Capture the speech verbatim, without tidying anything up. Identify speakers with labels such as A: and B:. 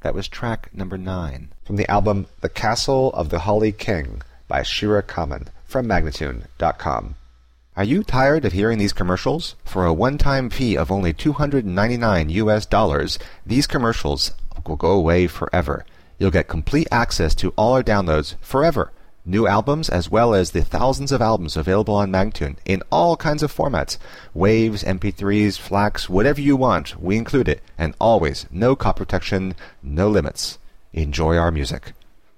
A: That was track number nine.
B: From the album The Castle of the Holly King by Shira Kamen from Magnatune dot com.
A: Are you tired of hearing these commercials? For a one-time fee of only two hundred ninety-nine U S dollars, these commercials will go away forever. You'll get complete access to all our downloads forever. New albums as well as the thousands of albums available on Magnatune in all kinds of formats. Waves, M P threes, FLACs, whatever you want, we include it. And always, no copy protection, no limits. Enjoy our music.